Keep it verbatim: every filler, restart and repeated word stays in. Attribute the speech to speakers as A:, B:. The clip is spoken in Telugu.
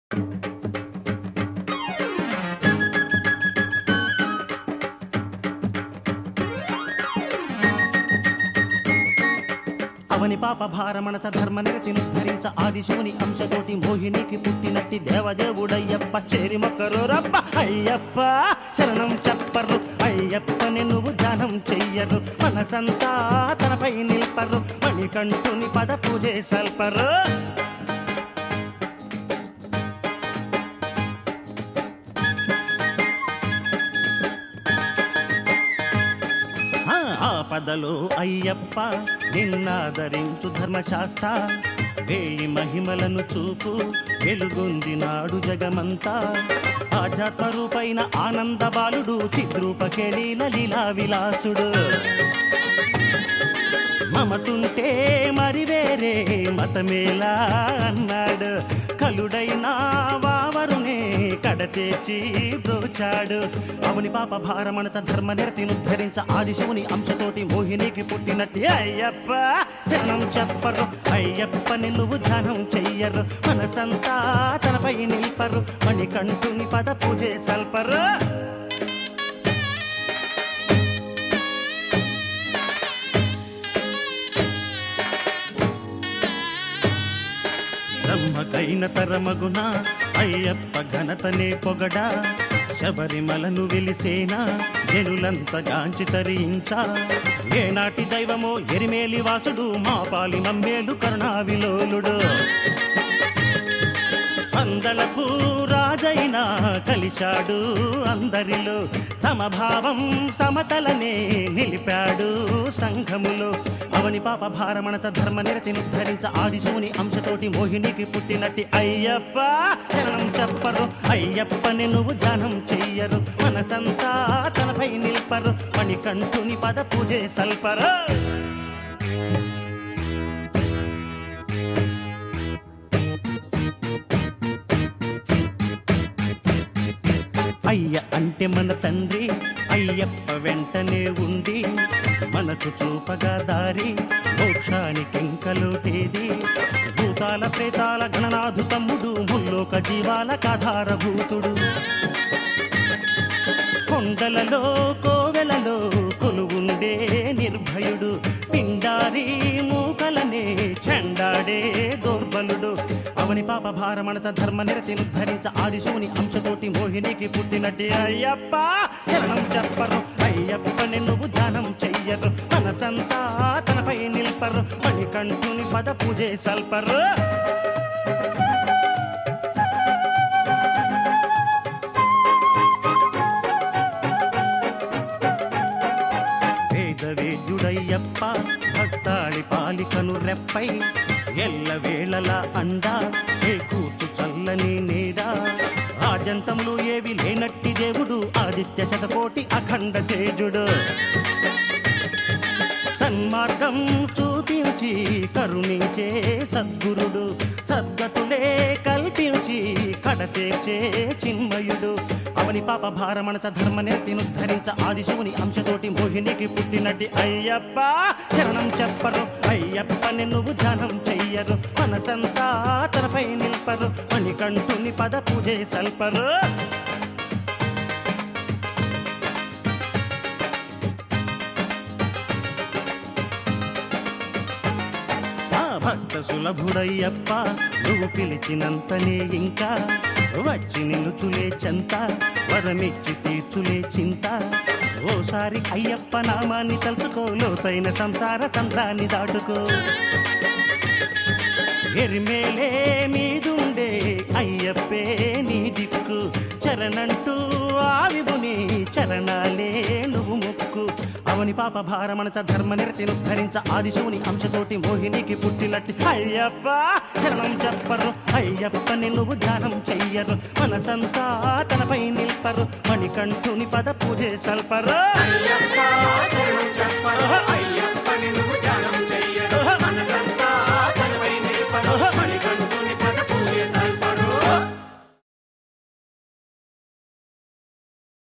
A: అవని పాప భారమణత ధర్మనిరతి నిర్ధరించ ఆదిశివుని అంశతోటి మోహినికి పుట్టినట్టి దేవదేవుడయ్యప్ప చేరి మొక్కరు రప్ప అయ్యప్ప చరణం చెప్పరు అయ్యప్పని నువ్వు ధ్యానం చెయ్యరు మనసంతా తనపై నిల్పరు మణికంఠుని పద పూజే సల్పరు ఆపదలో అయ్యప్ప నిన్నాదరించు ధర్మశాస్త్ర వేయి మహిమలను చూపు వెలుగొందినాడు జగమంతా ఆధ్యాత్మరూపైన ఆనంద బాలుడు చిద్రూపకేళీల లీలా విలాసుడు మమతుంటే మరి వేరే మతమేలా అన్నాడు కలుడైనా వావరునే కడతేచి బ్రోచాడు అవని పాప భారమణత ధర్మనిరతి నిర్ధరించ ఆదిశివుని అంశతోటి మోహినికి పుట్టినట్టి అయ్యప్ప చరణం చెప్పరు అయ్యప్పని నువ్వు ధ్యానం చెయ్యరు మనసంతా తనపై నిల్పరు మణికంఠుని పద పూజే సల్పరు బ్రహ్మకైన తరమగున అయ్యప్ప ఘనతనే పొగడా శబరిమలను వెలిసేనా జనులంతగాంచి తరించా ఏనాటి దైవమో ఎరిమేలి వాసుడు మా పాలి మమ్మేలు కరుణావిలోలుడు అందలకు రాజైనా కలిశాడు అందరిలో సమభావం సమతలనే నిలిపాడు సంఘములో అవని పాప భారమణత ధర్మనిరతి నిర్ధరించ ఆదిశివుని అంశతోటి మోహినికి పుట్టినట్టి అయ్యప్ప చరణం చెప్పరు అయ్యప్పని నువ్వు ధ్యానం చెయ్యరు మనసంతా తనపై నిల్పరు మణికంఠుని పద పూజే సల్పరు అయ్య అంటే మన తండ్రి అయ్యప్ప వెంటనే ఉండి మనకు చూపగా దారి మోక్షానికింకలోటేది భూతాల ప్రేతాల గణనాథు తమ్ముడు ముల్లోక జీవాల కాధారభూతుడు కొండలలో కోవెలలో కొలువుండే నిర్భయుడు పిండారి మూకలనే చెండాడే దోర్బలుడు అవని పాప భారమణత ధర్మనిరతి నిర్ధరించ ఆదిశివుని అంశతోటి మోహినికి పుట్టినట్టి అయ్యప్ప చరణం చెప్పరు అయ్యప్పని నువ్వు ధ్యానం చెయ్యరు మనసంతా తనపై నిల్పరు మణికంఠుని పద పూజే సల్పరు వేద్యుడయ్యప్ప భక్తాళి పాలికను రెప్పై ఎల్ల వేళలా అండా చేకూర్చు చల్లని నీడా ఆజంతంలో ఏవి లేనట్టి దేవుడు ఆదిత్య శతకోటి అఖండ తేజుడు సన్మార్గం చూపించి కరుణించే సద్గురుడు సద్గతులే కల్పించి కడతేర్చే చిన్మయుడు అవని పాప భారమణత ధర్మనిరతి నిర్ధరించ ఆదిశివుని అంశతోటి మోహినికి పుట్టినట్టి అయ్యప్ప చరణం చెప్పరు అయ్యప్పని నువ్వు ధ్యానం చెయ్యరు మనసంతా తనపై నిల్పరు మణికంఠుని పద పూజే సల్పరు భక్త సులభుడయ్యప్ప నువ్వు పిలిచినంతనే ఇంకా వచ్చి నిలుచులే చెంత వరమిచ్చి తీర్చులే చింత ఓసారి అయ్యప్ప నామాన్ని తలుచుకో లోతైన సంసార సంద్రాన్ని దాటుకో ఎరిమేలే మీదుండే అయ్యప్పే నీ దిక్కు చరణంటూ ఆవిబుని చరణాలే నువ్వు ముక్కు అవని పాప భారమణత ధర్మనిరతి నిర్ధరించ ఆదిశివుని అంశతోటి మోహినికి పుట్టినట్టి అయ్యప్ప చరణం చెప్పరు అయ్యప్పని నువ్వు ధ్యానం చెయ్యరు మనసంతా తనపై నిల్పరు మణికంఠుని పద పూజే సల్పరు.